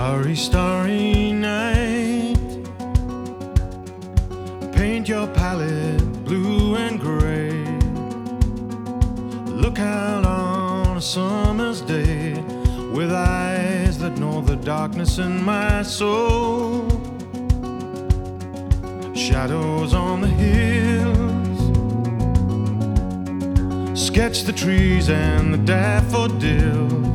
Starry, starry night. Paint your palette blue and gray. Look out on a summer's day with eyes that know the darkness in my soul. Shadows on the hills, sketch the trees and the daffodils.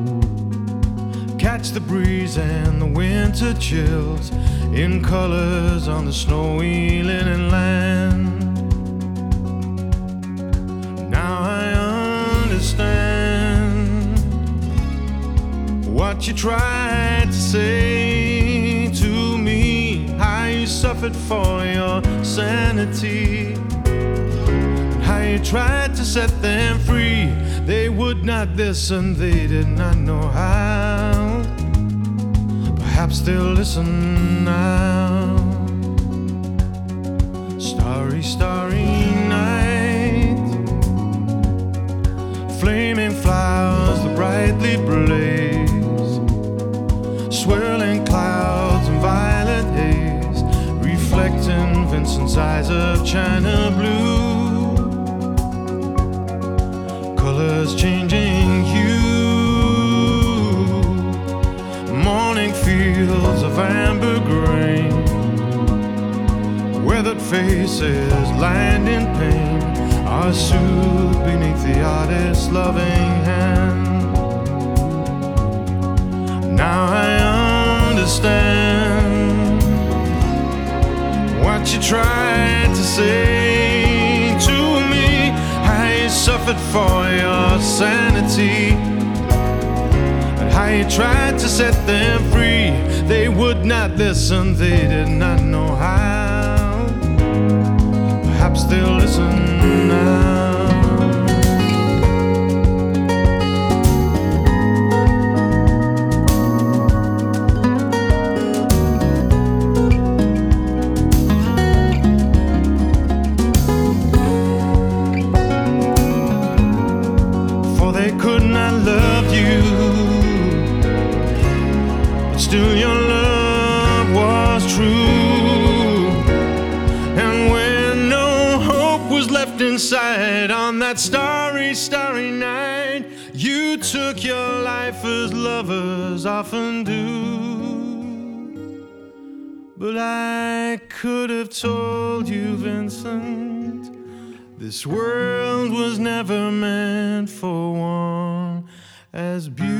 Catch the breeze and the winter chills in colors on the snowy linen land. Now I understand what you tried to say to me, how you suffered for your sanity, how you tried to set them free. They would not listen, they did not know how. Perhaps they'll listen now. Starry, starry night. Flaming flowers that brightly blaze, swirling clouds and violet haze, reflecting Vincent's eyes of china blue. Colors changing hue, morning fields of amber grain, weathered faces lined in pain are soothed beneath the artist's loving hand. Now I understand what you tried to say to me, how you suffered for your sanity, and how you tried to set them free. They would not listen, they did not know how. Perhaps they'll listen now. For they could not love you, but still your love was true. And when no hope was left inside on that starry, starry night, you took your life as lovers often do. But I could have told you, Vincent, this world was never meant for one as beautiful